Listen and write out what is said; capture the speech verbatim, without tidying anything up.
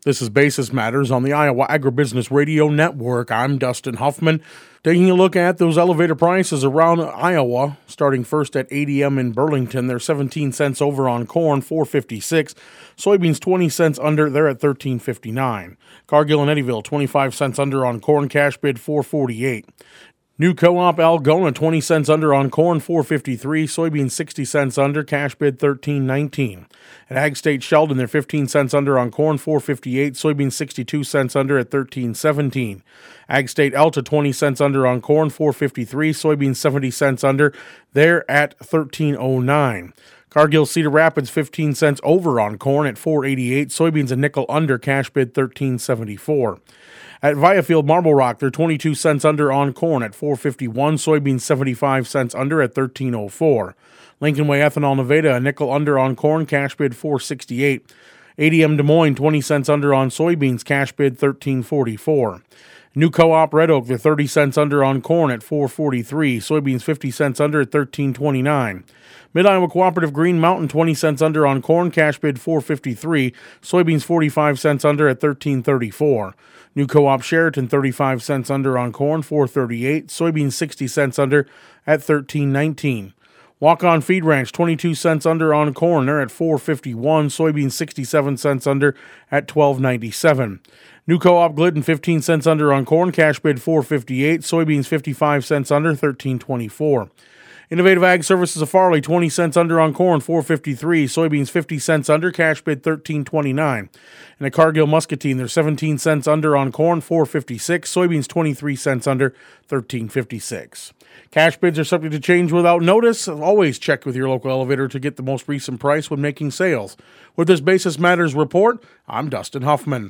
This is Basis Matters on the Iowa Agribusiness Radio Network. I'm Dustin Huffman. Taking a look at those elevator prices around Iowa, starting first at A D M in Burlington. They're seventeen cents over on corn, four fifty-six. Soybeans twenty cents under, they're at thirteen fifty-nine. Cargill and Eddyville, twenty-five cents under on corn, cash bid four forty-eight. New Co-op Algona, twenty cents under on corn, four fifty-three. Soybeans sixty cents under, cash bid thirteen nineteen. At Ag State Sheldon, they're fifteen cents under on corn, four fifty-eight. Soybeans sixty-two cents under at thirteen seventeen. Ag State Alta, twenty cents under on corn, four fifty-three. Soybeans seventy cents under, they're at thirteen oh nine. Cargill Cedar Rapids, fifteen cents over on corn at four eighty-eight. Soybeans a nickel under, cash bid thirteen seventy-four. At Viafield Marble Rock, they're twenty-two cents under on corn at four fifty-one. Soybeans seventy-five cents under at thirteen oh four. Lincoln Way Ethanol Nevada, a nickel under on corn, cash bid four sixty-eight. A D M Des Moines, twenty cents under on soybeans, cash bid thirteen forty-four. New Co-op Red Oak, they're thirty cents under on corn at four forty-three. Soybeans fifty cents under at thirteen twenty-nine. Mid-Iowa Cooperative Green Mountain, twenty cents under on corn, cash bid four fifty-three. Soybeans forty-five cents under at thirteen thirty-four. New Co-op Sheraton, thirty-five cents under on corn, four thirty-eight. Soybeans sixty cents under at thirteen nineteen. Walk-On Feed Ranch, twenty-two cents under on corn, they're at four fifty-one. Soybeans sixty-seven cents under at twelve ninety-seven. New Co-op Glidden, fifteen cents under on corn, cash bid four fifty-eight. Soybeans fifty-five cents under, thirteen twenty-four. Innovative Ag Services of Farley, twenty cents under on corn, four fifty-three. Soybeans fifty cents under, cash bid thirteen twenty-nine. And at Cargill Muscatine, they're seventeen cents under on corn, four fifty-six. Soybeans twenty-three cents under, thirteen fifty-six. Cash bids are subject to change without notice. Always check with your local elevator to get the most recent price when making sales. With this Basis Matters report, I'm Dustin Huffman.